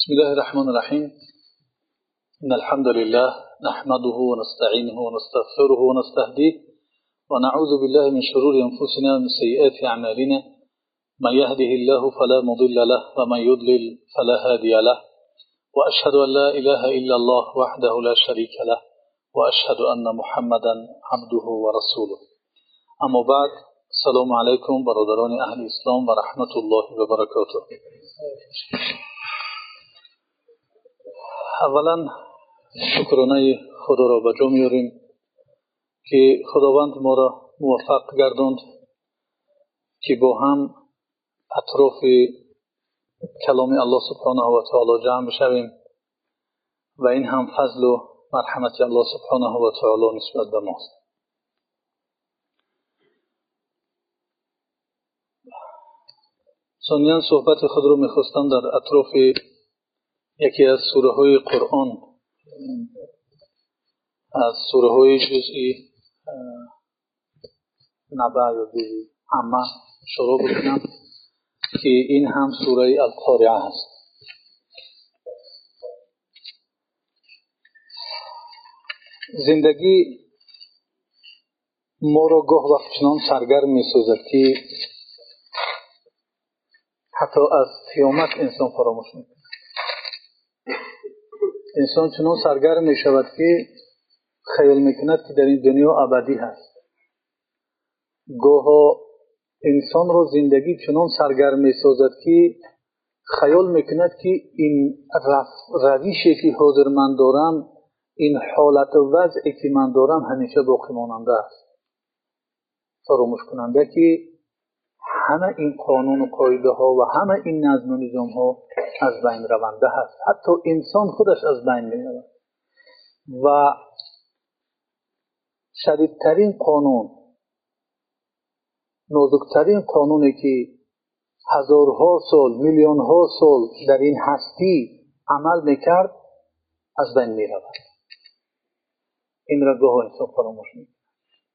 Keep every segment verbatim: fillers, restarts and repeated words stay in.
بسم الله الرحمن الرحيم إن الحمد لله نحمده ونستعينه ونستغفره ونستهديه ونعوذ بالله من شرور أنفسنا ومن سيئات أعمالنا من يهده الله فلا مضل له ومن يضلل فلا هادي له وأشهد أن لا إله إلا الله وحده لا شريك له وأشهد أن محمدا عبده ورسوله. أما بعد، السلام عليكم برادران أهل الإسلام ورحمة الله وبركاته. اولا شکرانه خدا را به جا میاریم که خداوند ما را موفق گرداند که با هم اطراف کلام الله سبحانه و تعالی جمع بشویم و این هم فضل و مرحمت الله سبحانه و تعالی نسبت به ماست. ثانیاً صحبت خود را میخواستم در اطراف یکی از سوره های قرآن، از سوره های جزئی نبع یا جزئی عامه شروع بکنم که این هم سوره القارعه هست. زندگی ما را گاه وقت چنان سرگرم می سازد که حتی از قیامت انسان فراموش می کند. انسان چنان سرگرم می شود که خیال می کند که در این دنیا ابدی هست. گاه انسان را زندگی چنان سرگرم می سازد که خیال می کند که این روشی که حاضر من دارم، این حالت و وضعی که من دارم همیشه باقی ماننده است. فراموش کننده که همه این قانون و قاعده ها و همه این نظم و نظام ها از بین رونده هست. حتی انسان خودش از بین می رود و شدیدترین قانون، نازکترین قانونی که هزارها سال، میلیون ها سال در این هستی عمل میکرد از بین می رود. این را گاه انسان فراموش می کند.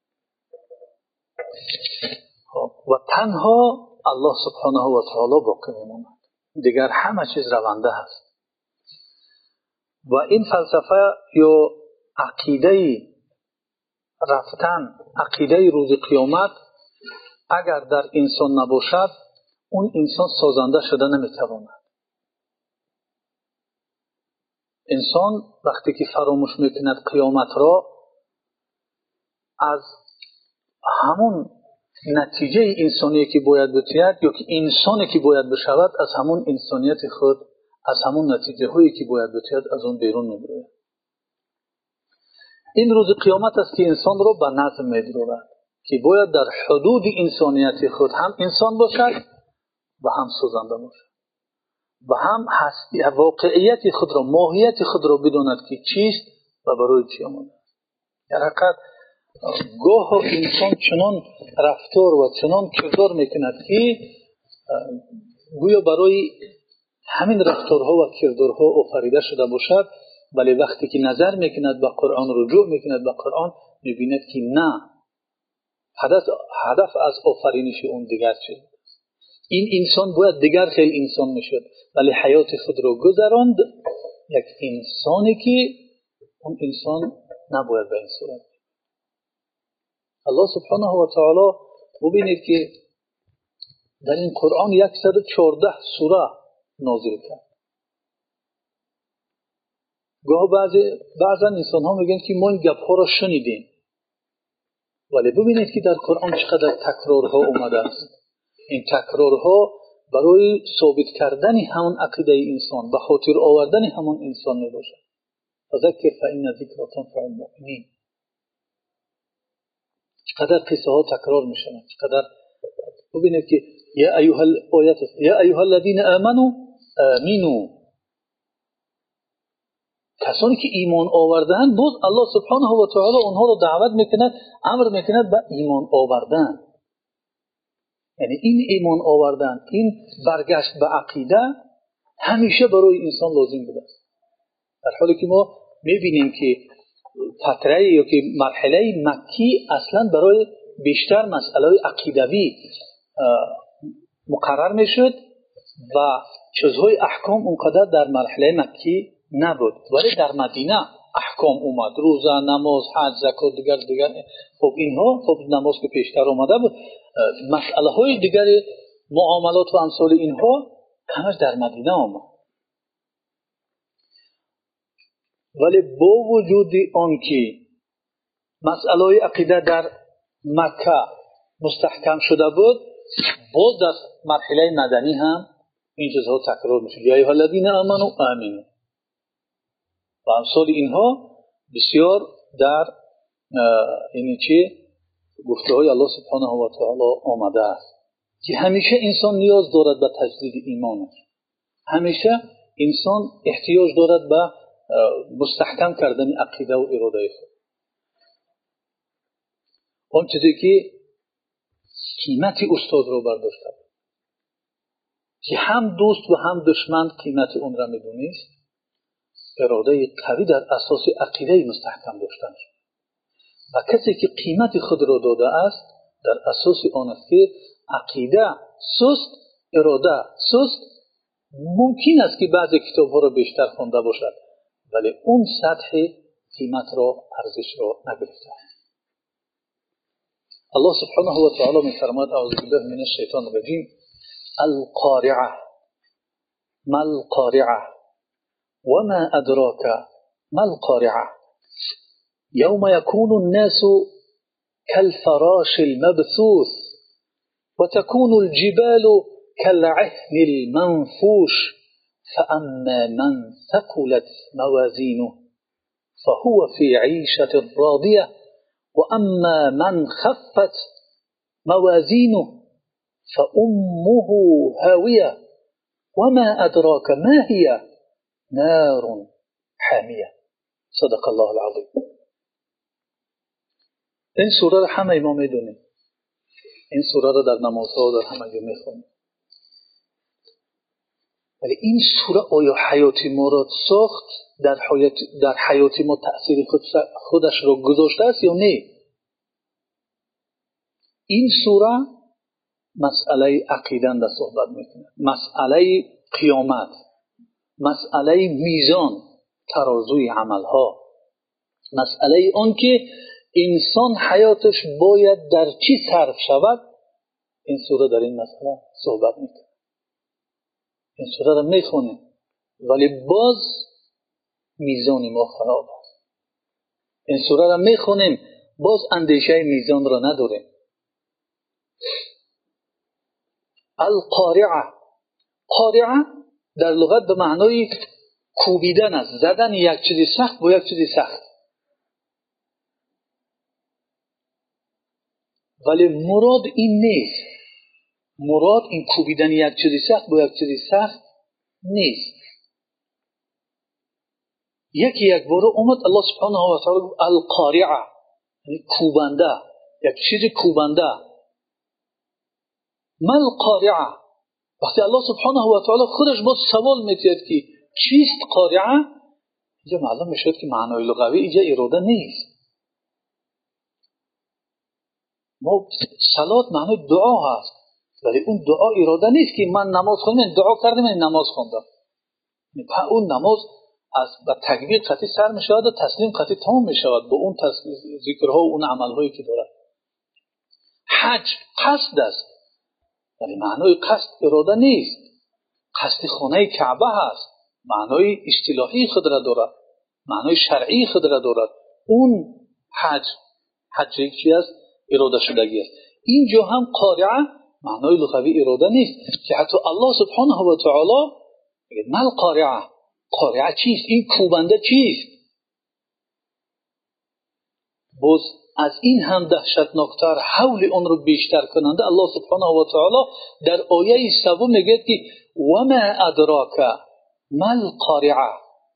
و تنها الله سبحانه و تعالی باقی میماند. دیگر همه چیز رونده است. و این فلسفه یا عقیده رفتن، عقیده روز قیامت اگر در انسان نباشد، اون انسان سازنده شده نمیتواند. انسان وقتی که فراموش میکند قیامت را، از همون نتیجه انسانی که باید بتید یا که انسانی که باید بشود، از همون انسانیت خود، از همون نتیجه هایی که باید بتید از اون بیرون میبرد. این روز قیامت است که انسان را به نظم میدرود که باید در حدود انسانیت خود هم انسان باشد و هم سازنده باشد و هم هستی واقعیت خود را، ماهیت خود را بداند که چیست و برای چی آمده است. در حقیقت گاه انسان چنان رفتار و چنان کردار میکند که گویا برای همین رفتارها و کردارها آفریده شده باشد، ولی وقتی که نظر میکند به قرآن، رجوع میکند به قرآن، میبیند که نه، هدف هدف از آفرینش اون دیگر چیز است. این انسان باید دیگر خیلی انسان میشد، ولی حیات خود را گذراند یک انسانی که اون انسان نباید به این صورت. الله سبحانه و تعالی ببینید که در این قرآن صد و چهارده سوره نازل کرد. گاه بعضی بعضا انسان ها میگن که ما این گپ ها را شنیدیم، ولی ببینید که در قرآن چقدر تکرارها اومده است. این تکرارها برای ثابت کردن همون عقیده انسان، به خاطر آوردن همون انسان میباشد. فذکر فإن الذکر تنفع المؤمنین. چقدر قصه ها تکرار میشن، چقدر ببینید که یا ایها الآیات یا ایها الذین آمنوا آمنوا، کسانی که ایمان آوردن، باز الله سبحانه و تعالی اونها رو دعوت میکند، امر میکند به ایمان آوردن. یعنی این ایمان آوردن، این برگشت به عقیده همیشه برای انسان لازم بوده است. در حالی که ما میبینیم که فتره یا که مرحله مکی اصلا برای بیشتر مسئله عقیدوی مقرر میشد و چیزهای احکام اونقدر در مرحله مکی نبود، ولی در مدینه احکام اومد، روزه، نماز، حج، زکات، دیگر دیگر. خب اینها خب نماز که پیشتر اومده بود، مسئله های دیگر معاملات و امثال اینها همش در مدینه آمد. ولی با وجود آن که مسئله عقیده در مکه مستحکم شده بود، باز در مرحله مدنی هم این چیزها تکرار میشه. یا ایها الذین آمنوا آمنوا و امثال اینها بسیار در این چی گفته های الله سبحانه و تعالی آمده است که همیشه انسان نیاز دارد به تجدید ایمانش، همیشه انسان احتیاج دارد به مستحکم کردن عقیده و اراده خود. اون چیزی که قیمت استاد رو برداشته که هم دوست و هم دشمن قیمت اون را میدونست، اراده قوی در اساس عقیده مستحکم داشتن. و کسی که قیمت خود را داده است در اساس آن است که عقیده سست، اراده سست. ممکن است که بعضی کتاب ها را بیشتر خونده باشد ولی اون سطح قیمت را، ارزش را نگرفته. الله سبحانه و تعالی می‌فرماید اعوذ بالله من الشیطان الرجیم القارعه ما القارعه وما ادراك ما القارعه يوم يكون الناس كالفراش المبثوث وتكون الجبال كالعهن المنفوش فأما من ثقلت موازينه فهو في عيشة راضية وأما من خفت موازينه فأمه هاوية وما أدراك ما هي نار حامية. صدق الله العظيم. این سوره را همه ما میدونیم. این سوره را در نمازها در همه جا میخونیم. ولی این سوره آیا حیات ما را ساخت، در حیات در حیات ما تأثیر خود خودش را گذاشته است یا نه؟ این سوره مسئله عقیده را صحبت میکنه، مسئله قیامت، مسئله میزان، ترازوی عملها، مسئله آن که انسان حیاتش باید در چی صرف شود. این سوره در این مسئله صحبت میکنه. این سوره را میخونیم ولی باز میزان ما خراب است. این سوره را میخونیم باز اندیشه میزان را نداریم. القارعه، قارعه در لغت به معنای کوبیدن است، زدن یک چیزی سخت با یک چیزی سخت. ولی مراد این نیست. مراد این کوبیدن یک چیزی سخت با یک چیزی سخت نیست. یکی یک بار اومد الله سبحانه و تعالی گفت القارعه، یعنی کوبنده، یک چیزی کوبنده. ما القارعه؟ وقتی الله سبحانه و تعالی خودش با سوال میتید که چیست قارعه، اینجا معلوم میشد که معنای لغوی اینجا اراده نیست. ما صلات معنای دعا هست ولی اون دعا اراده نیست که من نماز خوندم، دعا کردم، من نماز خوندم. اون نماز از با تکبیر قطعی سر می شود و تسلیم قطعی تمام می شود با اون ذکرها و اون عملهایی که دارد. حج قصد است ولی معنای قصد اراده نیست. قصد خانه کعبه هست، معنای اصطلاحی خود را دارد، معنای شرعی خود را دارد. اون حج حج چی است؟ اراده شدگی است. اینجا هم قارعه معنای لغوی اراده نیست که حتی الله سبحانه و تعالی میگه مال قارعه، قارعه چیست؟ این کوبنده چیست؟ باز از این هم دهشتناکتر، حول اون رو بیشتر کننده الله سبحانه و تعالی در آیه سوم میگه که وما ادراک مال قارعه،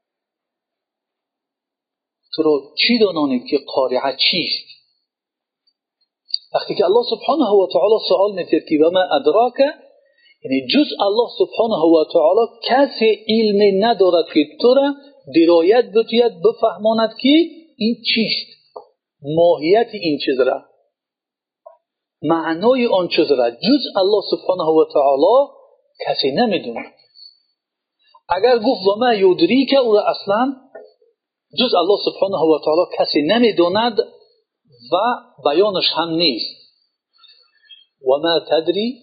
تو رو چی دانانی که قارعه چیست؟ وقتی که الله سبحانه و تعالی سوال میکنه که وما ادراک، یعنی جز الله سبحانه و تعالی کسی علم ندارد که تو را درایت بتوید بفهماند که این چیست، ماهیت این چیز را، معنای آن چیز را جز الله سبحانه و تعالی کسی نمیدونه. اگر گفت و ما یدریک، او را اصلا جز الله سبحانه و تعالی کسی نمیداند و بیانش هم نیست. و ما تدری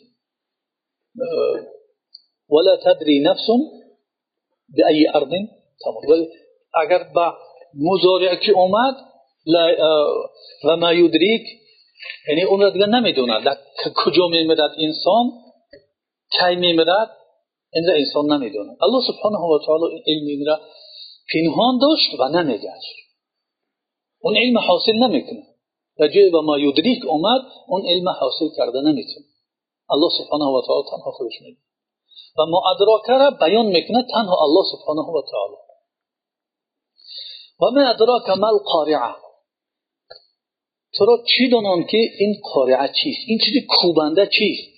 ولا تدری نفس بأي ارض تموت. اگر با مضارع که اومد و ما یدریک، یعنی اون را دیگر نمیدوند در کجا میمیرد انسان، کی میمیرد، این را انسان نمیدوند. الله سبحانه و تعالی علم این را پنهان داشت و نمیگشت، اون علم حاصل نمیکنه. در جای و ما یدریک اومد، اون علم حاصل کرده نمیتونه. الله سبحانه و تعالی تنها خودش میگه و ما ادراک را بیان میکنه تنها الله سبحانه و تعالی. و ما ادراک ما القارعه، تو را چی دانان که این قارعه چیست، این چیزی کوبنده چیست؟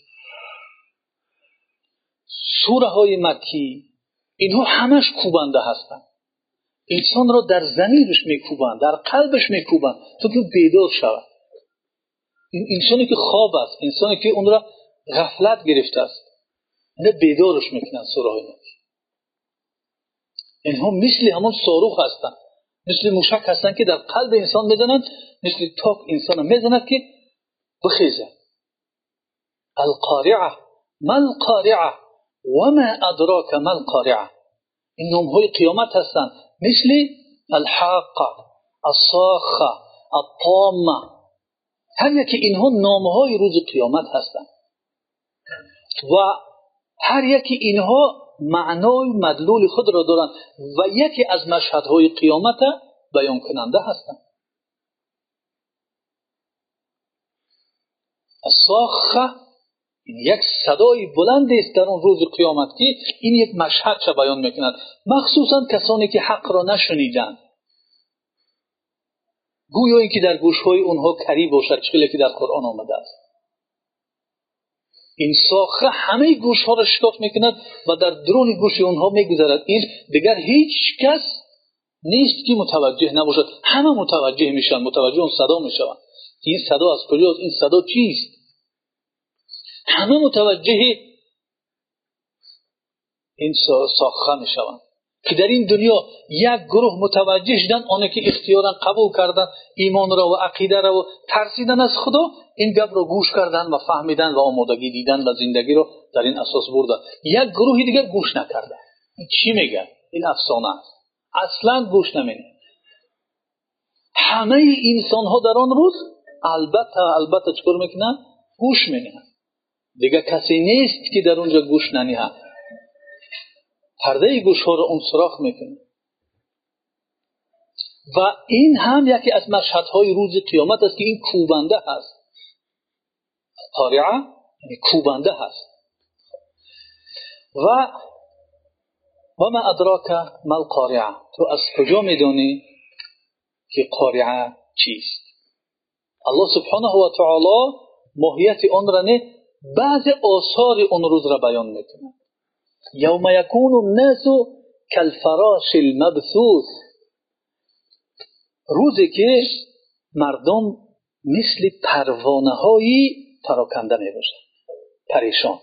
سوره های مکی اینها همش کوبنده هستند، انسان را در ضمیرش میکوبند، در قلبش میکوبند تا که بیدار شود. این انسانی که خواب است، انسانی که اون را غفلت گرفته است، اینها بیدارش میکنند. سوره های مکی اینها مثل همون صاروخ هستند، مثل موشک هستند که در قلب انسان میزنند، مثل تاک انسان میزند که بخیزه. القارعه ما القارعه و ما ادراک ما القارعه، این نام های قیامت هستند، مثل الحاقه، الصاخه، الطامه. هر یکی اینها نام های روز قیامت هستند و هر یکی اینها معنای مدلول خود را دارند و یکی از مشهدهای قیامت بیان کننده هستند. الصاخه یک صدای بلند است در اون روز قیامت که این یک مشهد چه بیان میکند، مخصوصا کسانی که حق را نشنیدند، گویا اینکه در گوشهای اونها کری باشد، چیزی که در قرآن آمده است. این صاخه همه گوشها را شکاف میکند و در درون گوش اونها میگذرد. این دیگر هیچ کس نیست که متوجه نباشد، همه متوجه میشن، متوجه اون صدا میشوند. این صدا از کجاست، این صدا چیست؟ همه متوجه این صاخه میشوند که در این دنیا یک گروه متوجه شدن، آنها که اختیارا قبول کردن ایمان را و عقیده را و ترسیدن از خدا، این گپ را گوش کردن و فهمیدن و آمادگی دیدن و زندگی را در این اساس بردن. یک گروه دیگر گوش نکردن. این چی میگه؟ این افسانه است، اصلا گوش نمیدن. همه انسان ها در آن روز البته البته چکار میکنن؟ گوش میدن. دیگه کسی نیست که در اونجا گوش ننیه. پرده گوش ها را اون سراخ میکنه. و این هم یکی از مشهدهای روز قیامت است که این کوبنده هست. قارعه یعنی کوبنده هست. و و ما ادراک ما القارعه، تو از کجا میدونی که قارعه چیست؟ الله سبحانه و تعالی ماهیت آن را نه، بعض آثار اون روز را بیان میکنه. یوم یکون الناس کالفراش المبثوث، روزی که مردم مثل پروانه های پراکنده می باشند، پریشان.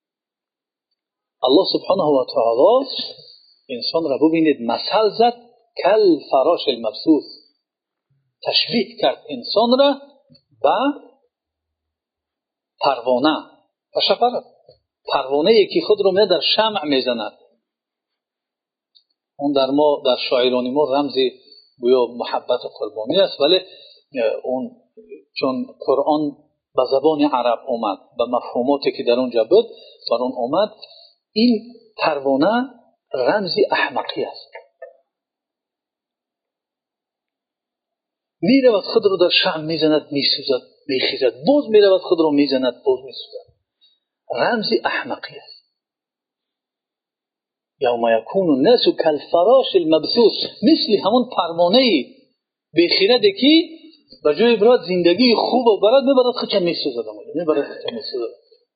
الله سبحانه و تعالی انسان را ببینید مثل زد، کالفراش المبثوث، تشبیه کرد انسان را با پروانه. و شفر پروانه ای که خود رو می در شمع می زند. اون در ما در شاعران ما رمزی گویا محبت قربانی است، ولی اون چون قرآن به زبان عرب اومد و مفهوماتی که در اونجا بود بر اون اومد، این پروانه رمزی احمقی است. می رود خود رو در شمع می زند، می سوزد، می خیزد، باز می رود خود رو می زند، باز می سوزد. رمزی احمقی است. یوم یکون الناس کالفراش المبثوث، مثل همون پروانه بیخیرده که به جای برات زندگی خوب و برات میبرد خودش میسوزد، میبرد خودش میسوزد.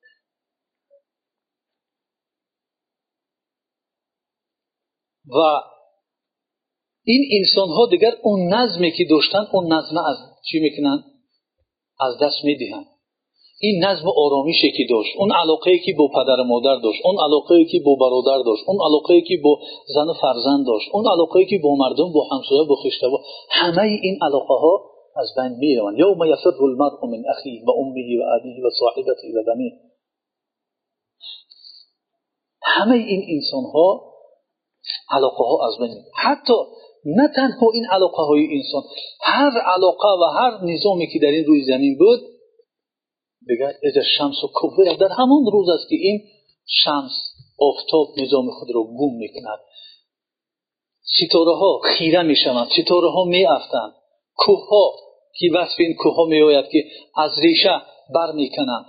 و این انسان ها دیگر اون نظمی که داشتن، اون نظم از چی میکنن؟ از دست میدهن. این نظم و آرامشی که داشت، اون علاقه‌ای که با پدر و مادر داشت، اون علاقه‌ای که با برادر داشت، اون علاقه‌ای که با زن و فرزند داشت، اون علاقه‌ای که با مردم، با همسایه، با خویشتبا، همه این علاقه‌ها از بین می‌روند. یوم یفر المرء من اخیه و امه و ابیه و صاحبته و بنیه. همه این انسان‌ها علاقه‌ها از بین می‌رود. حتی نه تنها این علاقه‌های انسان، هر علاقه و هر نظامی که در این روی زمین بود، دیگر از شمس و کوره، در همون روز است که این شمس آفتاب نظام خود را گم می‌کند. ستاره ها خیره می‌شوند، ستاره ها می‌افتند، کوه ها که وصف این کوه ها می‌آید که از ریشه بر می‌کنند،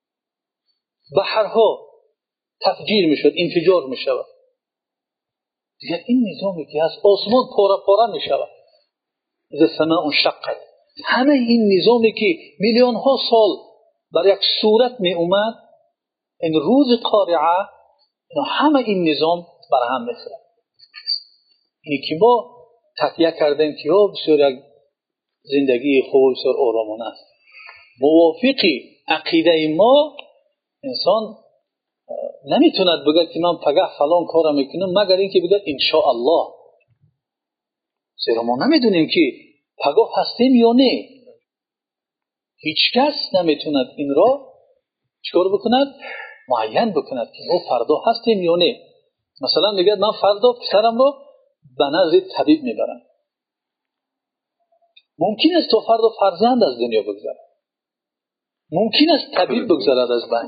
بحرها تفجیر می‌شود، انفجار می‌شود. دیگر این نظامی که از آسمان پاره پاره می‌شود، از سماء انشقت، همه این نظامی که میلیون ها سال بر یک صورت می اومد، این روز قارعه همه این نظام بر هم می‌خورد. اینی که ما تکیه کردیم که بسیار یک زندگی خوب بسیار آرامانه است. موافقی عقیده ما انسان نمیتوند بگه که من پگاه فلان کار میکنم مگر اینکه بگه ان شاء الله. زیرا ما نمیدونیم که پگاه هستیم یا نه. هیچ کس نمیتوند این را چیکار بکند؟ معین بکند که ما فردا هستیم یا نه. مثلا میگه من فردا پسرم رو به نزد طبیب میبرم. ممکن است تو فردا فرزند از دنیا بگذرد. ممکن است طبیب بگذرد از بین.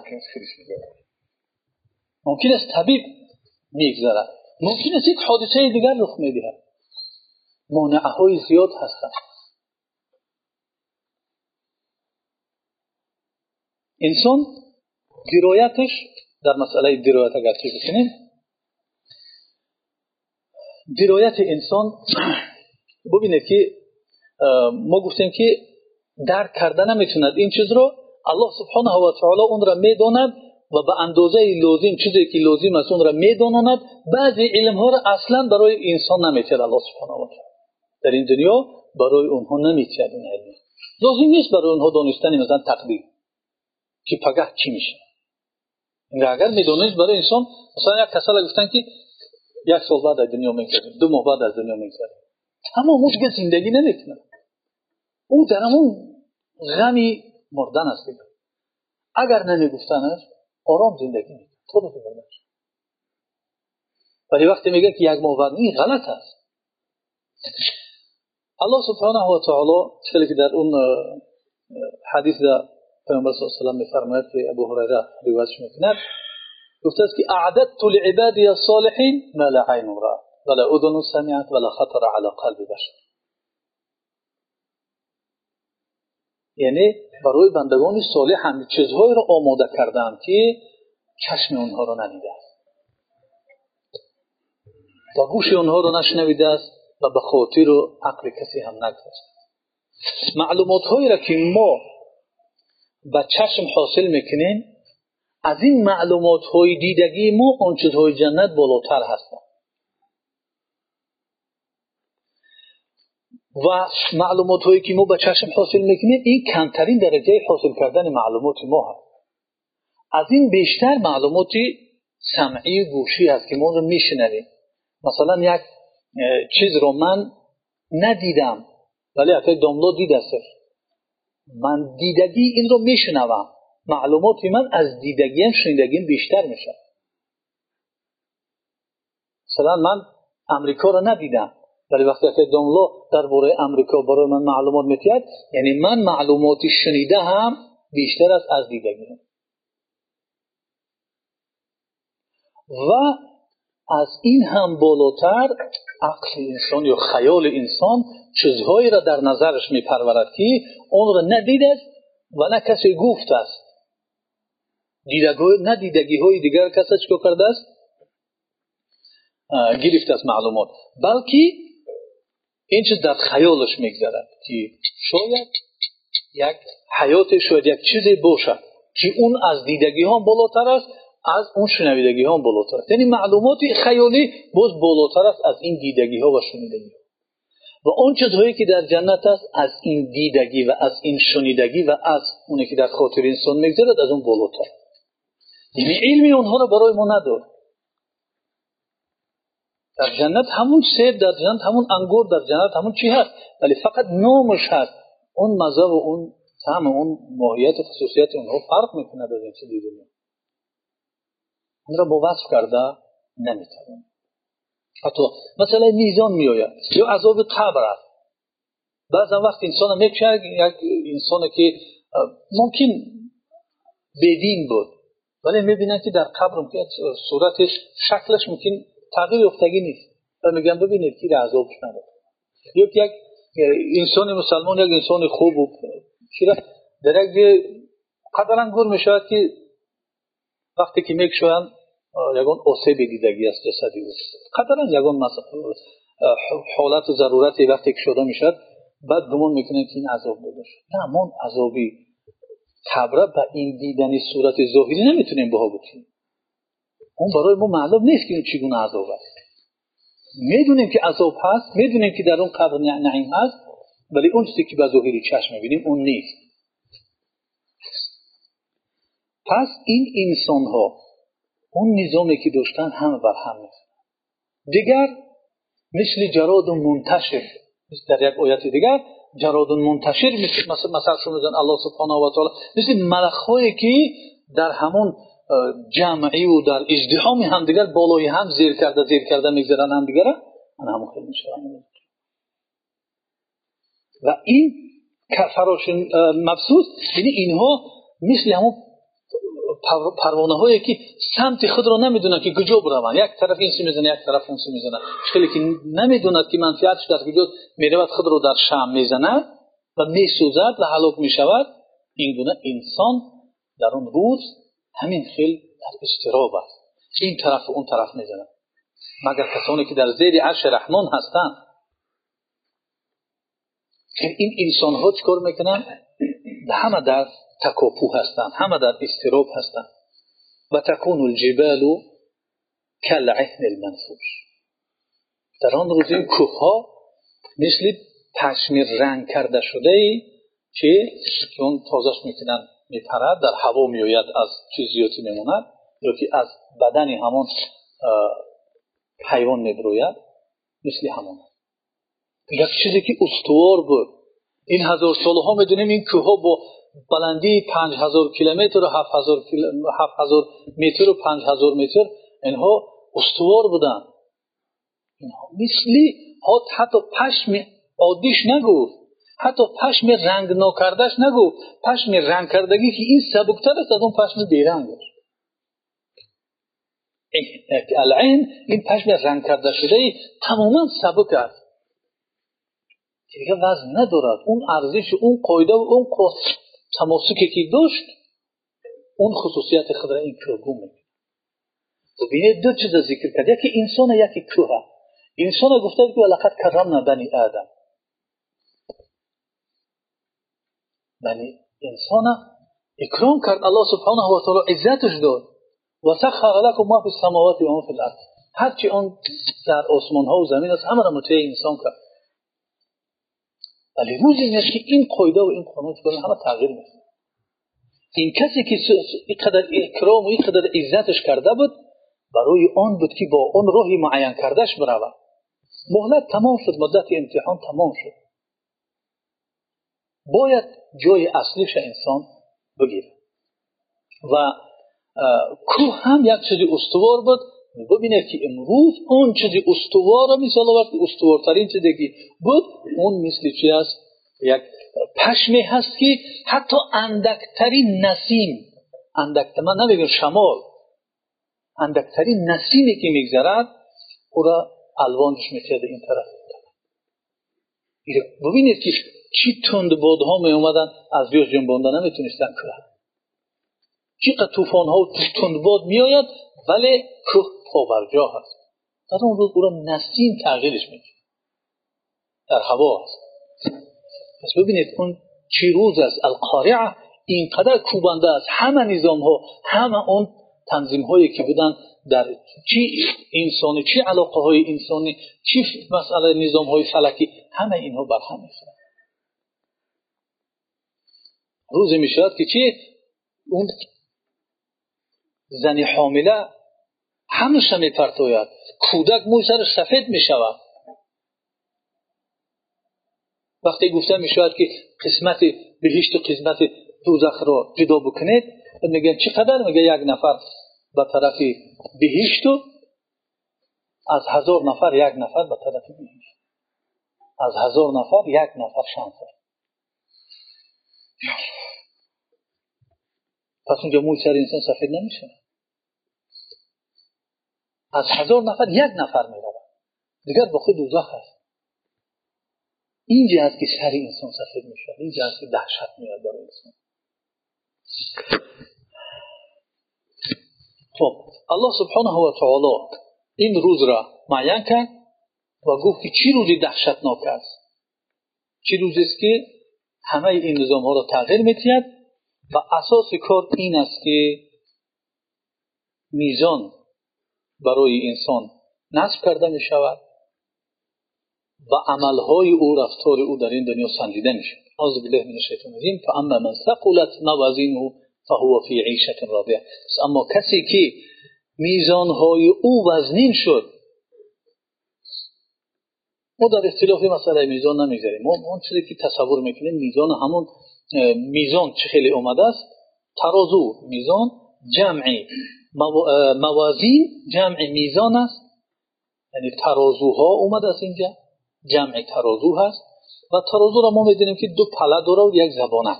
ممکن است طبیب میگذرد. ممکن است یک حادثه دیگر رخ میدهد. مانعه های زیاد هستند. انسان درایتش در مسئله درایت اگر چیز بکنیم، درایت انسان ببینید که ما گفتیم که درک کرده نمیتوند این چیز رو. الله سبحانه و تعالی اون را میداند و به اندازه لازم چیزی که لازم است اون را میداند. بعضی علم ها را اصلا برای انسان نمیتید الله سبحانه و تعالی در این دنیا برای اونها نمیتید. اون علم لازم نیست برای اونها دانستن مثلا تقدیر که پگاه چی میشه. این اگر میدونید برای انسان، مثلا یک کسال گفتن که یک سال بعد از دنیا میگذره، دو ماه بعد از دنیا میگذره، تمام اون دیگه زندگی نمیکنه. او در همون غمی مردن است. اگر نمیگفتنش آرام زندگی میکنه. تو رو ببردش. ولی وقتی میگه که یک ماه بعد این غلط است. الله سبحانه و تعالی چیزی که در اون حدیث در پیامبر صلی الله علیه و آله میفرماید که ابو هریره روایت میکنه، گفته است که اعددت لعبادی الصالحین ما لا عین رأت ولا اذن سمعت ولا خطر على قلب بشر. یعنی برای بندگان صالح هم چیزهایی را آماده کردم که چشم اونها را ندیده است و گوش اونها را نشنویده است و به خاطر و عقل کسی هم نگذاشته. معلومات هایی را که ما به چشم حاصل میکنیم، از این معلومات های دیدگی ما اون چیزهای جنت بالاتر هستند و معلومات هایی که ما به چشم حاصل میکنیم این کمترین درجه حاصل کردن معلومات ما هست. از این بیشتر معلومات سمعی گوشی هست که ما رو میشنویم. مثلا یک چیز رو من ندیدم ولی اگه داملا دیده است، من دیدگی این رو میشنوم، معلومات من از دیدگیم شنیدگیم بیشتر میشه. مثلا من امریکا رو ندیدم ولی وقتی که داملا درباره امریکا برای من معلومات میتید، یعنی من معلوماتی شنیده هم بیشتر است از دیدگیم. و از این هم بالاتر عقل انسان یا خیال انسان چیزهایی را در نظرش میپرورد که اون را ندیده است و نه کسی گفت است. ندیدگی های دیگر کسی چکو کرده است گرفته است معلومات، بلکه این چیز در خیالش میگذرد که شاید یک حیات، شاید یک چیزی باشد که اون از دیدگی ها بالاتر است، از اون شنویدگی ها بالاتر است. یعنی معلومات خیالی باز بالاتر است از این دیدگی ها و شنیدگی ها. و اون چیزهایی که در جنت است از این دیدگی و از این شنیدگی و از اونی که در خاطر انسان میگذرد از اون بالاتر. یعنی علمی اونها رو برای ما نداره. در جنت همون سیب، در جنت همون انگور، در جنت همون چی هست، ولی فقط نامش هست. اون مزه و اون طعم، اون ماهیت و خصوصیت اونها فرق میکنه از این چیزی دیگه. اون را با وصف کرده نمیتونه. حتی مثلا میزان میآید یا عذاب قبر است. بعضا وقت انسان میکشه، یک انسانی که ممکن بدین بود ولی میبینن که در قبر که صورتش، شکلش ممکن تغییر افتگی نیست و میگن ببینید که عذابش نداره. یک یک انسان مسلمان، یک انسان خوب و چرا در یک قدرن گور میشود که وقتی که میکشوند یگان آسیب دیدگی است جسدی او قدرن یگان حالت و ضرورتی وقتی که شده میشد بعد گمان میکنن که این عذاب بوده شد. نه، ما عذابی قبره به این دیدنی صورت ظاهری نمیتونیم بها بکنیم. اون برای ما معلوم نیست که اون چگونه عذاب است. میدونیم که عذاب هست، میدونیم که در اون قبر نعیم هست، ولی اون چیزی که به ظاهری چشم میبینیم اون نیست. پس این انسان ها اون نظامی که داشتن همه بر هم نیست. دیگر مثل جراد منتشر، مثل در یک آیت دیگر جراد منتشر، مثل مثل مثل شما میگن الله سبحانه و تعالی مثل ملخ‌هایی که در همون جمعی و در ازدحام هم دیگر بالای هم زیر کرده زیر کرده میگذرن هم دیگر من همون خیلی میشوند. و این فراش مبسوط، یعنی اینها مثل همون پروانه هایی که سمت خود را نمیدونن که کجا بروند، یک طرف این سی میزنه یک طرف اون سی میزنه، خیلی که نمیدوند که منفعتش در کجا میرود، خود را در شمع میزند و میسوزد و هلاک میشود. این گونه انسان در اون روز همین خیلی در اضطراب است، این طرف و اون طرف میزنه. مگر کسانی که در زیر عرش رحمان هستند. این انسان ها چکار میکنن؟ همه در تکاپو هستند، همه در اضطراب هستند. و تکون الجبال کالعهن المنفوش. در آن روز این کوه ها مثل پشم رنگ کرده شده ای که اون تازهش میکنن میپرد، در هوا میآید، از چیزیاتی میموند یا که از بدن همون حیوان میبروید، مثل همون یک چیزی که استوار بود. این هزار سال ها میدونیم این کوه ها با بلندی پنج هزار کیلومتر و هفت هزار هفت هزار متر و پنج هزار متر اینها استوار بودن. اینها مثلی ها حتی پشم عادیش نگفت، حتی پشم رنگ ناکردش نگفت، پشم رنگ کردگی که این سبکتر است از اون پشم بیرنگ است. العین این پشم رنگ کرده شده تماما سبک است که دیگه وزن ندارد. اون ارزش، اون قاعده و اون تماسکی که داشت اون خصوصیت خود را این کوه گم می‌کند. ببینید دو چیز ذکر کرد، یکی انسان یکی کوه. انسان گفته که ولقد کرمنا بنی آدم، بنی انسان اکرام کرد الله سبحانه و تعالی، عزتش داد. و سخر لكم ما فی السماوات و ما فی الارض، هر چی آن در آسمان ها و زمین است همه را مطیع انسان کرد. ولی روزی میاد که این قاعده و این قانون چون همه تغییر میکنه. این کسی که اینقدر اکرام و اینقدر عزتش کرده بود برای آن بود که با آن روحی معین کردش برود. مهلت تمام شد، مدت امتحان تمام شد، باید جای اصلیش انسان بگیره. و کوه هم یک چیزی استوار بود. ببینید که امروز اون چیزی استوار را مثال آورد که استوارترین چیزی که بود اون مثل چی است؟ یک پشمی هست که حتی اندکترین نسیم، اندکتر من نمیگم شمال، اندکترین نسیمی که میگذرد او را الوانش میکرده این طرف. ببینید که چی تند بادها می اومدن از جاش جنبانده نمیتونستن کوه. چقدر طوفان ها و تند باد میآید ولی کوه پابرجا هست. در اون روز او را نسیم تغییرش میده، در هوا هست. پس ببینید اون چی روز است القارعه، اینقدر کوبنده است. همه نظام ها، همه اون تنظیم هایی که بودن در چی انسانی، چی علاقه های انسانی، چی مسئله نظام های فلکی، همه اینها بر هم میخوره. روزی میشود که چی اون زنی حامله همش میپرتوید، کودک موی سرش سفید میشود. وقتی گفته میشود که قسمت بهشت و قسمت دوزخ را جدا بکنید، میگن چقدر؟ میگه یک نفر به طرف بهشت و از هزار نفر یک نفر به طرف بهشت. از هزار نفر یک نفر شانس. پس اونجا موی سر انسان سفید نمیشه. از هزار نفر یک نفر میرود، دیگر با خود دوزخ هست. اینجا هست که سر انسان سفید میشه، اینجا هست که دهشت میاد برای انسان. خب الله سبحانه و تعالی این روز را معین کرد و گفت که چی روزی دهشتناک است، چی روزی است که همه این نظام ها را تغییر میتید و اساس کار این است که میزان برای انسان نصب کرده می شود و عملهای او، رفتار او در این دنیا سنجیده می شود. اعوذ بالله من الشیطان الرجیم. فاما من ثقلت موازینه فهو فی عیشة راضیة. اما کسی که میزانهای او وزنین شد، ما در اختلاف مسئله میزان نمیگذاریم، ما اون چیزی که تصور میکنیم میزان همون میزان چه خیلی اومده است، ترازو میزان جمعی موازین جمع میزان است، یعنی ترازوها اومده است اینجا، جمع ترازو هست و ترازو را ما میدونیم که دو پله داره و یک زبانه.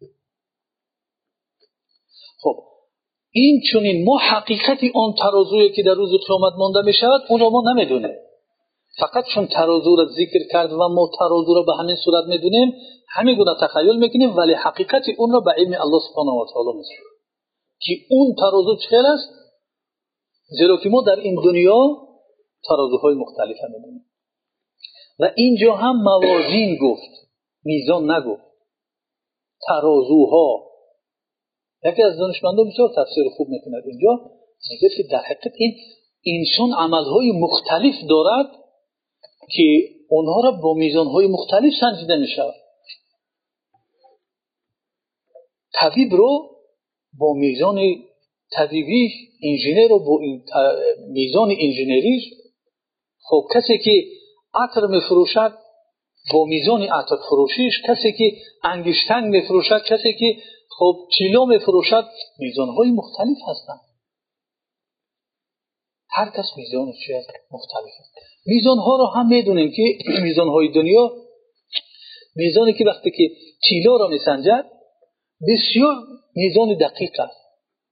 خب این چونین ما حقیقتی آن ترازویی که در روز قیامت مانده می شود اون را ما نمیدونیم، فقط چون ترازو را ذکر کرد و ما ترازو را به همین صورت میدونیم، همین گونه تخیل میکنیم، ولی حقیقتی اون را به علم الله سبحانه و تعالی میسپاریم که اون ترازو چقدر است، زیرا که ما در این دنیا ترازوهای مختلف میدونیم و اینجا هم موازین گفت، میزان نگفت، ترازوها. یکی از دانشمندان بسیار تفسیر خوب میکند اینجا، میگه که در حقیقت این انسان عملهای مختلف دارد که اونها را با میزانهای مختلف سنجیده میشود. طبیب رو با میزان طبیبیش، انجینیر رو با میزان انجینیریش، خب کسی که عطر میفروشد با میزان عطر فروشیش، کسی که انگشتنگ میفروشد، کسی که خب چیلو میفروشد، میزانهای مختلف هستند. هر کس میزانش چیز مختلف است. میزانها رو هم میدونیم که میزانهای دنیا، میزانی که وقتی که چیلو رو میسنجد بسیار میزان دقیق است،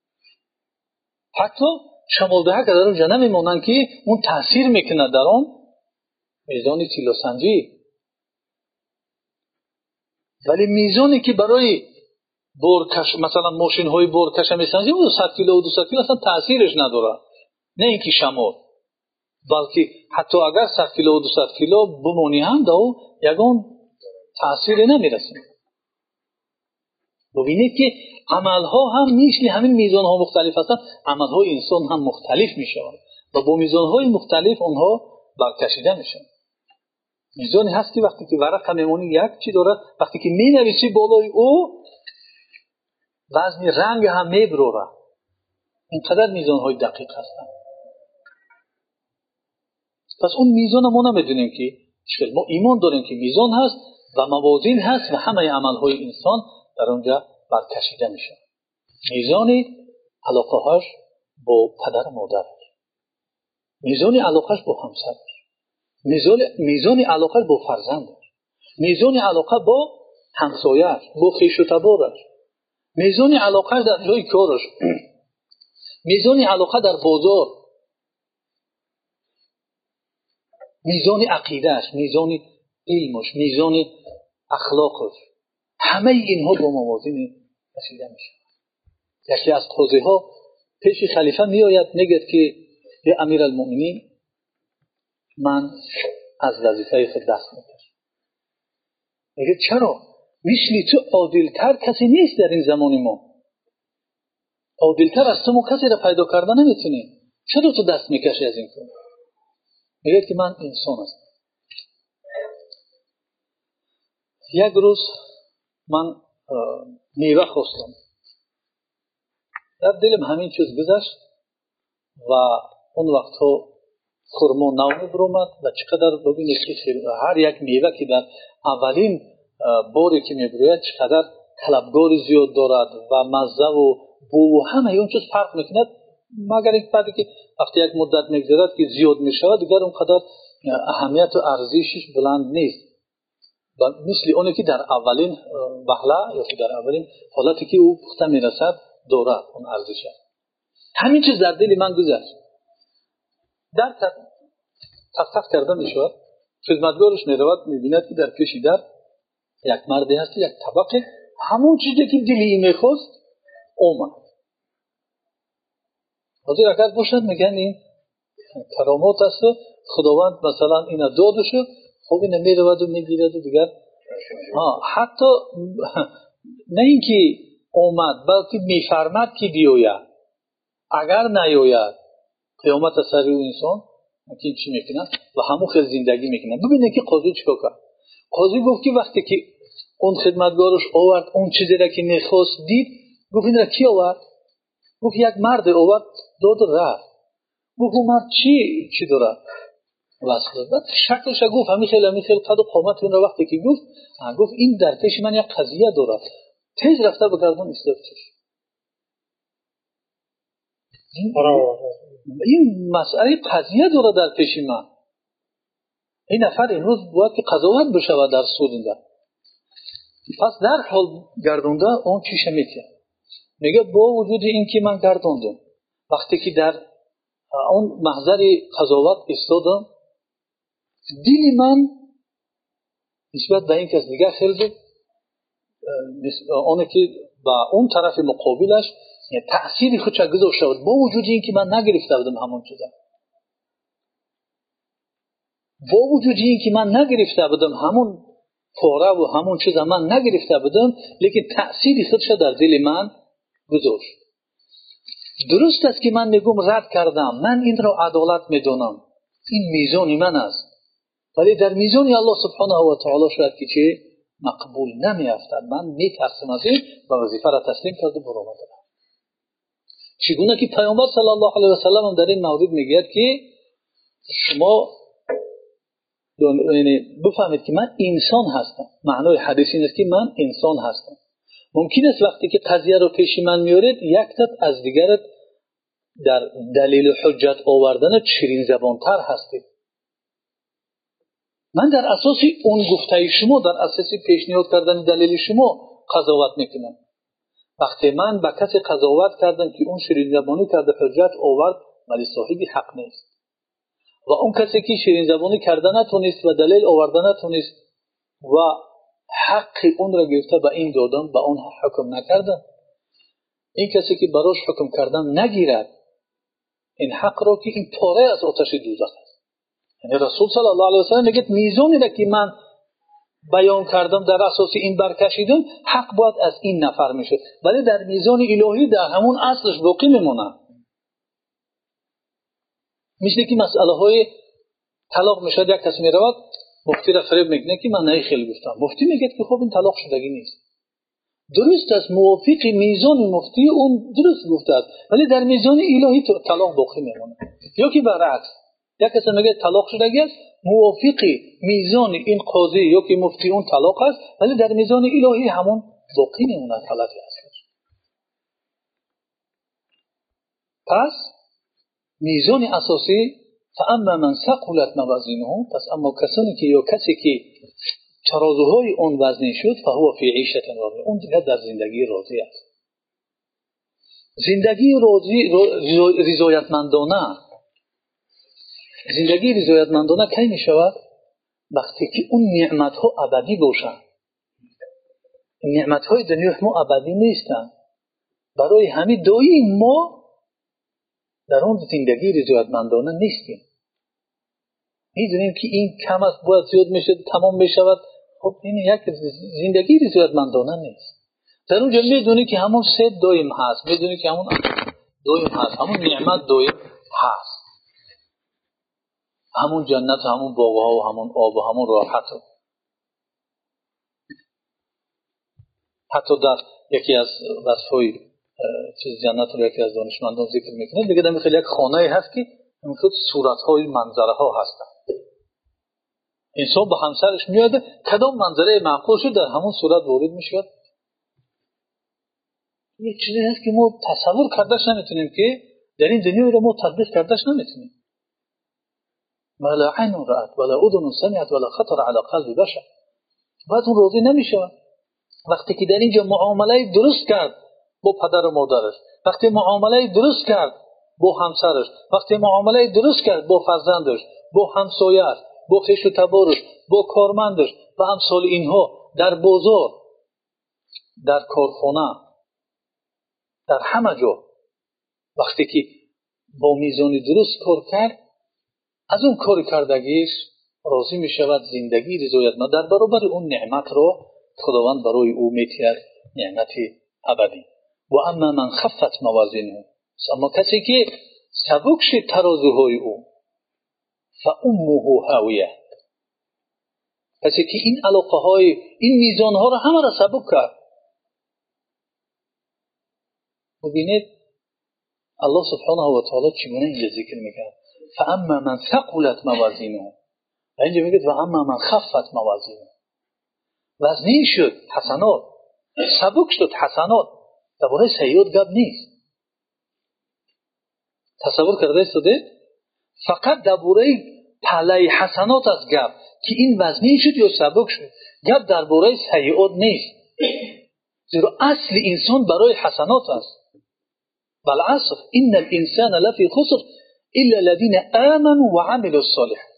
حتی شمال ده که در اونجا نمیمونن که اون تاثیر میکنه در آن میزان چیلو سنجی. ولی میزانی که برای بورکش، مثلا ماشین های بورکش میسنجیم، اون صد کیلو و دویست کیلو اصلا تاثیرش نداره، نه اینکه شمال، بلکه حتی اگر صد کیلو و دویست کیلو بمونی هم دو یگان تاثیر نمیرسه. ببینید که عملها هم مثل همین میزانها مختلف هستند، عملهای انسان هم مختلف میشوند و با میزانهای مختلف اونها برکشیده میشن. میزانی هست که وقتی که ورق میمونی یک چی داره، وقتی که مینویسی بالای او وزن رنگ هم میبروره. اینقدر میزانهای دقیق هستند. پس اون میزان ما نمیدونیم که چطور، ما ایمان داریم که میزان هست و موازین هست و همه عملهای انسان در اونجا برکشیده میشه. میزان علاقه هاش با پدر و مادر، میزان علاقهش با همسر، میزان میزان علاقه با فرزند، میزان علاقه با همسایه، با خویش و تبارش، میزان علاقه در جای کارش، میزان علاقه در بازار، میزان عقیدهش، میزان علمش، میزان اخلاقش، همه اینها با موازین کشیده میشه. یکی از قاضی ها پیش خلیفه میآید، میگه که ای امیر المؤمنین، من از وظیفه خود دست میکشم. میگه چرا؟ مثل تو عادلتر کسی نیست در این زمان ما. عادلتر از تو ما کسی را پیدا کرده نمیتونیم. چرا تو دست میکشی از این کار؟ میگه که من انسان هستم. یک روز من میوه خواستم، در دلم همین چیز گذشت و اون وقت ها خرما نو برآمد و چقدر ببینید که هر یک میوه که در اولین باری که میبروید چقدر طلبگار زیاد دارد و مزه و بو و همه اون چیز فرق میکند، مگر این بعدی که وقتی یک مدت میگذرد که زیاد میشود دیگر اونقدر اهمیت و ارزشش بلند نیست، مثل اونی که در اولین وهله یا در اولین حالتی که او پخته میرسد دارد اون ارزش. همین چیز در دل من گذشت. در تق تق کرده میشود، خدمتگارش میرود میبیند که در پیش در یک مردی هست، یک طبق همون چیزی که دلی میخواست اومد. حاضر اگر باشد میگن این کرامات است، خداوند مثلا اینا دادشه، خب اینا میرود و میگیرد و دیگر حتی نه اینکه اومد بلکه میفرمد که بیاید، اگر نیاید قیامت سر او انسان که چی میکنه و همون خیلی زندگی میکنه. ببینید که قاضی چیکار کرد. قاضی گفت که وقتی که اون خدمتگارش آورد اون چیزی را که میخواست دید، گفت این را کی آورد؟ گفت یک مرد آورد داد رفت. گفت اون مرد چی چی داره؟ واسه بعد شکلش گفت همین خیلی همین خیلی قد و قامت اون را وقتی که گفت گفت این در پیش من یک قضیه داره، تیز رفته به گردون استفتش. این مسئله قضیه داره در پیش من، این نفر امروز باید که قضاوت بشود در سودنده. پس در حال گردونده اون چیشه میکنه، میگه با وجود این که من گردوندم، وقتی که در اون محضر قضاوت استادم دل من نسبت به این کس دیگر خیلی اونه که با اون طرف مقابلش تأثیری خودش گذاشته بود، با وجود این که من نگرفته بودم همون چیزا، با وجود این که من نگرفته بودم همون فوره و همون چیزا من نگرفته بودم، لیکن تأثیری خودش در دل من گذاشت. درست است که من میگم رد کردم، من این را عدالت میدونم، این میزان من است، ولی در میزان الله سبحانه و تعالی شاید که چه مقبول نمیافتد. من میترسم از این و وظیفه را تسلیم کرده برآمده. چگونه که پیامبر صلی الله علیه و سلم در این مورد میگه که شما یعنی بفهمید که من انسان هستم. معنای حدیث این است که من انسان هستم. ممکن است وقتی که قضیه رو پیش من میارید یک تت از دیگرت در دلیل حجت آوردن شیرین زبانتر هستید. من در اساس اون گفته شما، در اساس پیشنهاد کردن دلیل شما قضاوت میکنم. وقتی من به کسی قضاوت کردم که اون شیرین زبانی کرده حجت آورد ولی صاحب حق نیست، و اون کسی که شیرین زبانی کرده نتونست و دلیل آورده نتونست و حق اون را گرفته به این دادم به اون حکم نکردم، این کسی که براش حکم کردم نگیرد این حق را که این پاره از آتش دوزخ است. یعنی رسول صلی الله علیه و سلم میگه میزانی را که من بیان کردم در اساس این برکشیدم، حق باید از این نفر میشه، ولی در میزان الهی در همون اصلش باقی میمونه. مثل که مسئله های طلاق میشد، یک کس میرود مفتی را فریب میکنه که من نه خیلی گفتم، مفتی میگه که خب این طلاق شدگی نیست. درست است، موافق میزان مفتی اون درست گفته است، ولی در میزان الهی طلاق باقی میمونه. یا که برعکس یک کس میگه طلاق شدگی است، موافق میزان این قاضی یا که مفتی اون طلاق است، ولی در میزان الهی همون باقی میمونه طلاقی است. پس میزان اساسی فاما من ثقلت موازینه، پس اما کسانی که یا کسی که ترازوهای اون وزنی شد فهو فی عیشة راضیه، اون دیگر در زندگی راضی است. زندگی راضی رضایتمندانه، زندگی رضایتمندانه کی می شود؟ وقتی که اون نعمت ها ابدی باشند. نعمت های دنیا ما ابدی نیستند، برای همین دائم ما در اون زندگی رضایتمندانه نیستیم. میدونیم که این کم است باید زیاد میشه تمام میشود، خب این یک زندگی رضایتمندانه نیست. در اونجا میدونی که همون سه دائم هست، میدونی که همون دائم هست، همون نعمت دائم هست. همون جنت، همون باغ‌ها و همون آب و همون راحت. حتی در یکی از وصف‌های چیز جنت رو یکی از دانشمندان ذکر میکنه، دیگه در خیلی یک خانه‌ای هست که همونطور صورت‌های منظره‌ها هستن. انسان با همسرش میاد، کدام منظره معقول شد در همون صورت وارد میشود. یک چیزی هست که ما تصور کردش نمیتونیم، که در این دنیا رو ما تطبیق کردش نمیتونیم. ما لا عین رأت ولا اذن سمعت ولا خطر على قلب بشر. بعد اون راضی نمیشه. وقتی که در اینجا معامله درست کرد با پدر و مادرش، وقتی معامله درست کرد با همسرش، وقتی معامله درست کرد با فرزندش، با همسایه‌اش، با خویش و تبارش، با کارمندش و امثال اینها، در بازار، در کارخانه، در همه جا، وقتی که با میزان درست کار کرد، از اون کار کردگیش راضی می شود، زندگی رضایت ما در برابر اون نعمت را خداوند برای او میتید نعمت ابدی. و اما من خفت موازینه، اما کسی که سبک شد ترازوهای او، فامه هاویه، کسی که این علاقه های این میزان ها را همه را سبک کرد. ببینید الله سبحانه و تعالی چگونه اینجا ذکر میکرد، فاما من ثقلت موازینه، و اینجا میگه و اما من خفت موازینه، وزنین شد حسنات، سبک شد حسنات. درباره سیئات گپ نیست. تصور کرده شده فقط درباره پله حسنات از گپ که این وزنین شد یا سبک شد، گپ درباره سیئات نیست. زیرا اصل انسان برای حسنات است. بالعصر ان الانسان لفی خسر الا الذين آمنوا وعملوا الصالحات.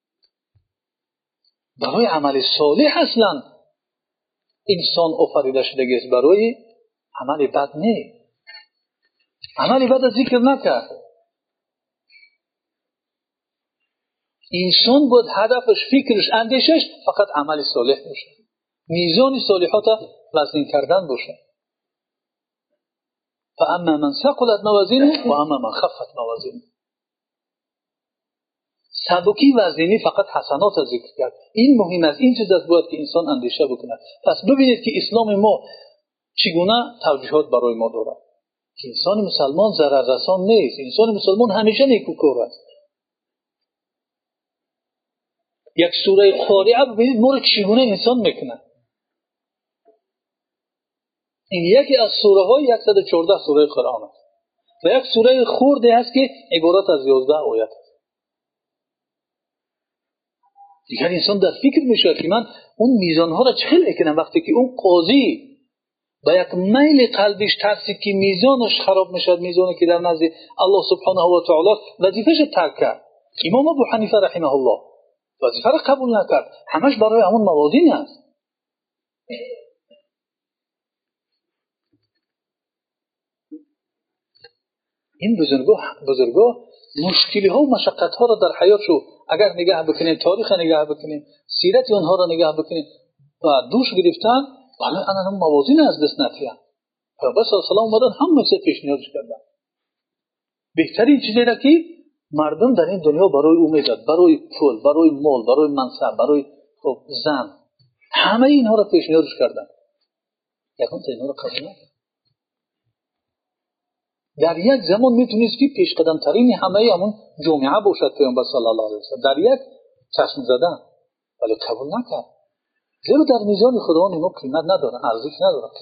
برای عمل صالح اصلا انسان آفریده شده است، برای عمل بد نه. عمل بد ذکر نکرد. انسان بود هدفش، فکرش، اندیشش فقط عمل صالح باشه، میزان صالحات وزن کردن باشه. فاما من ثقلت موازینه و اما من خفت موازینه. سبکی وزنی فقط حسنات ذکر کرد. این مهم است. این چیز است باید که انسان اندیشه بکنه. پس ببینید که اسلام ما چگونه توجیهات برای ما دارد. که انسان مسلمان ضرر رسان نیست. انسان مسلمان همیشه نیکوکار است. یک سوره قاریعه ببینید ما رو چگونه انسان میکنه. این یکی از سوره های صد و چهارده سوره قرآن است و یک سوره خورده است که عبارت از یازده آیت است. دیگر انسان در فکر میشه که من اون میزان ها را چه میکنم، وقتی که اون قاضی با یک میل قلبش ترسی که میزانش خراب میشد، میزانی که در نزد الله سبحانه و تعالی وظیفه‌اش ترک کرد. امام ابو حنیفه رحمه الله وظیفه را قبول نکرد، همش برای همون موازین است. این بزرگاه بزرگاه مشکلی ها و مشقت ها را در حیاتشو اگر نگاه بکنیم، تاریخ نگاه بکنیم، سیرت اونها را نگاه بکنیم و دوش گرفتن، ولی انا هم موازین از دست نتیان. پیامبر صلی الله علیه و آله اومدن هم مثل پیشنهادش کردن. بهترین چیزی را که مردم در این دنیا برای او میداد، برای پول، برای مال، برای منصب، برای خب زن، همه اینها را پیشنهادش کردن. یکم اینها را قبول نکرد. در یک زمان میتونست که پیش قدم ترین همه همون جامعه باشد پیامبر صلی الله علیه و سلم، در یک چشم زدن، ولی قبول نکرد. زیرا در میزان خداوند اینا قیمت ندارن، ارزش ندارن.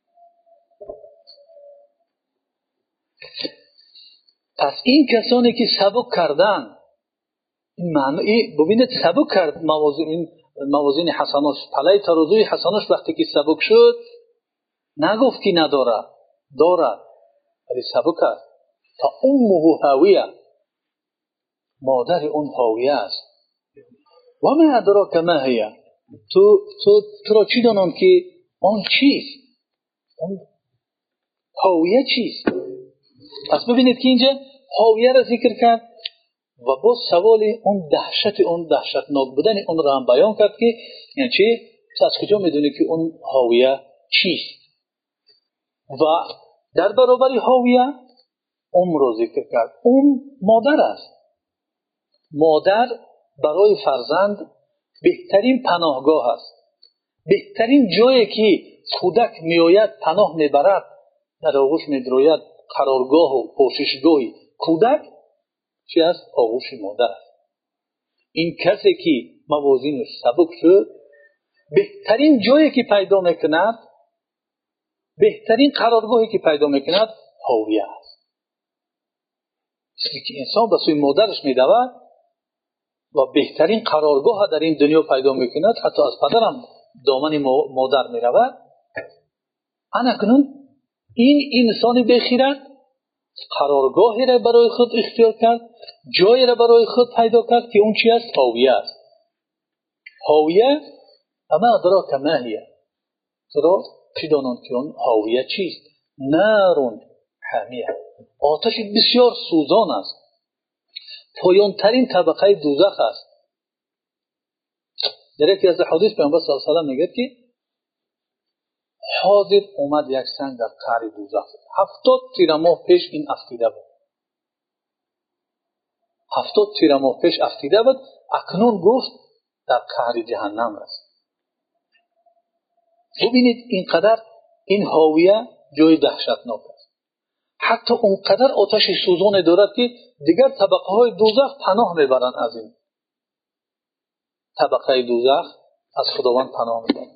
پس این کسانی که سبک کردن، این معنی ببینید سبک کرد موازین موازین حسناش، پله ترازوی حسناش وقتی که سبک شد نگفت که نداره، داره، ولی سبک کرد. تا امه هاویه، مادر اون هاویه است. و ما ادراک ما هی، تو تو تو را چی دانم که آن چیست؟ اون هاویه چیست؟ پس ببینید که اینجا هاویه را ذکر کرد و با سوال اون دهشت اون دهشتناک بودن اون را هم بیان کرد که یعنی چی؟ از کجا میدونی که اون هاویه چیست؟ و در برابر هاویه ام رو ذکر کرد. ام مادر است. مادر برای فرزند بهترین پناهگاه است. بهترین جایی که کودک میآید پناه میبرد، در آغوش میدروید، قرارگاه و پوششگاه کودک چی است؟ آغوش مادر است. این کسی که موازینش سبک شد، بهترین جایی که پیدا میکند، بهترین قرارگاهی که پیدا میکند هاویه است. چیزی که انسان به سوی مادرش میدود و بهترین قرارگاه در این دنیا پیدا میکند، حتی از پدرم دامن مادر میرود. اکنون این انسان بخیرت قرارگاهی را برای خود اختیار کرد، جایی را برای خود پیدا کرد که اون چی است؟ هاویه است. هاویه اما ادراک ما هی، تو چی دانند که اون هاویه چیست؟ نارون حامیه، آتش بسیار سوزان است، پایانترین طبقه دوزخ است. در یکی از حدیث پیامبر صلی الله علیه و آله میگه که حاضر اومد یک سنگ در قعر دوزخ، هفتاد تیر ماه پیش این افتیده بود، هفتاد تیر ماه پیش افتیده بود، اکنون گفت در قعر جهنم است. ببینید اینقدر این هاویه جای دهشتناک است. حتی اونقدر آتش سوزان دارد که دیگر طبقه های دوزخ پناه میبرند. از این طبقه دوزخ از خداوند پناه میبرند.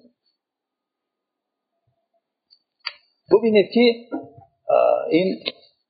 ببینید که این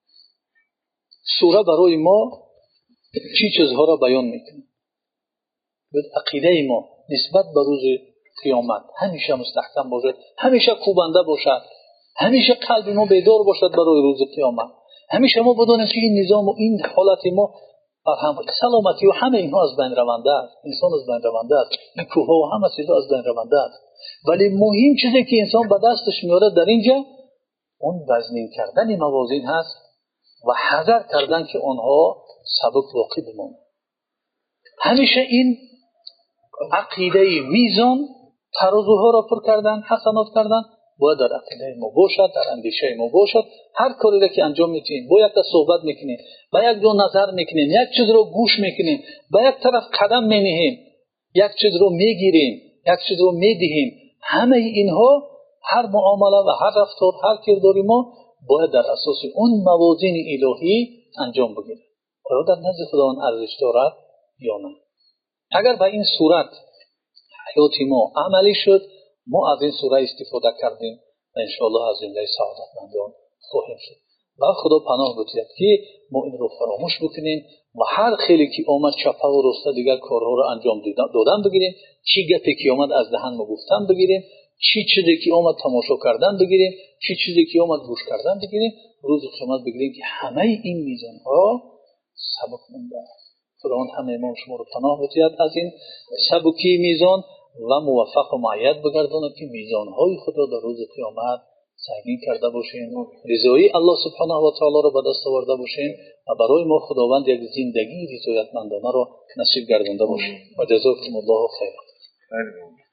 سوره برای ما چی چیزها را بیان میکنه. عقیده ما نسبت به روز قیامت همیشه مستحکم باشد، همیشه کوبنده باشد، همیشه قلب ما بیدار باشد برای روز قیامت. همیشه ما بدونیم که این نظام و این حالت ما هم سلامتی و همه اینها از بین رونده است. انسان از بین رونده است، این کوه و همه چیزها از بین رونده است. ولی مهم چیزی که انسان به دستش میاره در اینجا اون وزنی کردن موازین هست و حذر کردن که آنها سبک واقع بمانند. همیشه این عقیده میزان ترازوها را پر کردن، حسنات کردن باید در عقیده ما باشد، در اندیشه ما باشد. هر کاری را که انجام میتیم، با یک تا صحبت میکنیم، با یک دو نظر میکنیم، یک چیز رو گوش میکنیم، با یک طرف قدم مینهیم، یک چیز رو میگیریم، یک چیز رو میدهیم، همه اینها هر معامله و هر رفتار، هر کرداری ما باید در اساس اون موازین الهی انجام بگیریم. آیا در نزد خداوند ارزش دارد یا نه؟ اگر به این صورت حیات ما عملی شد، ما از این سوره استفاده کردیم و انشاءالله از جمله سعادتمندان خواهیم شد. و خدا پناه بدهد که ما این رو فراموش بکنیم و هر خیلی که آمد چپه و راسته دیگر کارها رو انجام دادن بگیریم، چی گپی که آمد از دهن ما گفتن بگیریم، چی چیزی که آمد تماشا کردن بگیریم، چی چیزی که آمد گوش کردن بگیریم. روز قیامت بگیریم که همه این میزان ها سبک مونده است. خداوند همه ما شما رو پناه بدهد از این سبکی میزان و موفق و معید بگرداند که میزانهای خود را در روز قیامت سنگین کرده باشیم، رضای الله سبحانه و تعالی را به دست آورده باشیم و برای ما خداوند یک زندگی رضایتمندانه را نصیب گردانده باشیم. و جزاکم الله خیر.